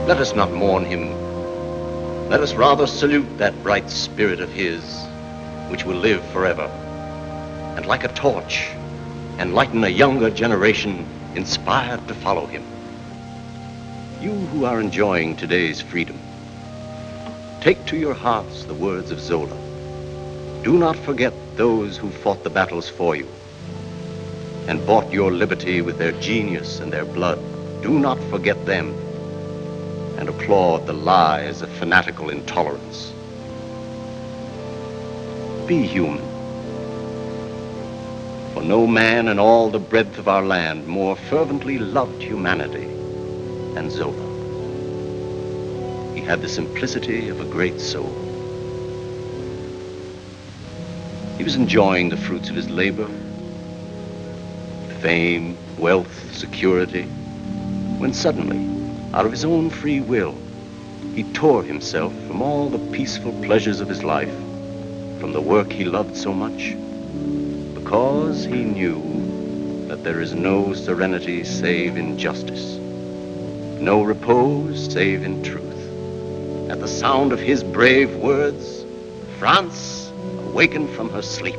Let us not mourn him. Let us rather salute that bright spirit of his, which will live forever, and like a torch, enlighten a younger generation inspired to follow him. You who are enjoying today's freedom, take to your hearts the words of Zola. Do not forget those who fought the battles for you and bought your liberty with their genius and their blood. Do not forget them and applaud the lies of fanatical intolerance. Be human. For no man in all the breadth of our land more fervently loved humanity than Zola. He had the simplicity of a great soul. He was enjoying the fruits of his labor, fame, wealth, security, when suddenly, out of his own free will, he tore himself from all the peaceful pleasures of his life, from the work he loved so much, because he knew that there is no serenity save in justice, no repose save in truth. At the sound of his brave words, France awakened from her sleep.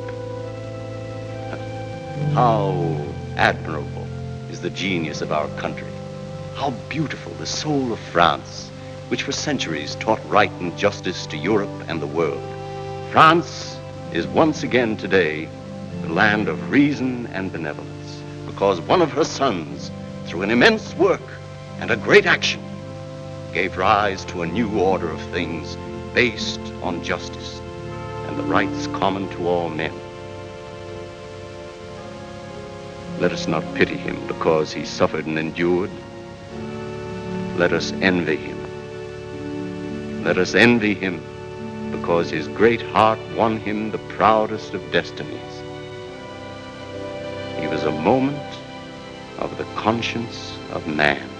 How admirable is the genius of our country. How beautiful the soul of France, which for centuries taught right and justice to Europe and the world. France is once again today the land of reason and benevolence, because one of her sons, through an immense work and a great action, gave rise to a new order of things based on justice and the rights common to all men. Let us not pity him because he suffered and endured. Let us envy him. Let us envy him because his great heart won him the proudest of destinies. He was a moment of the conscience of man.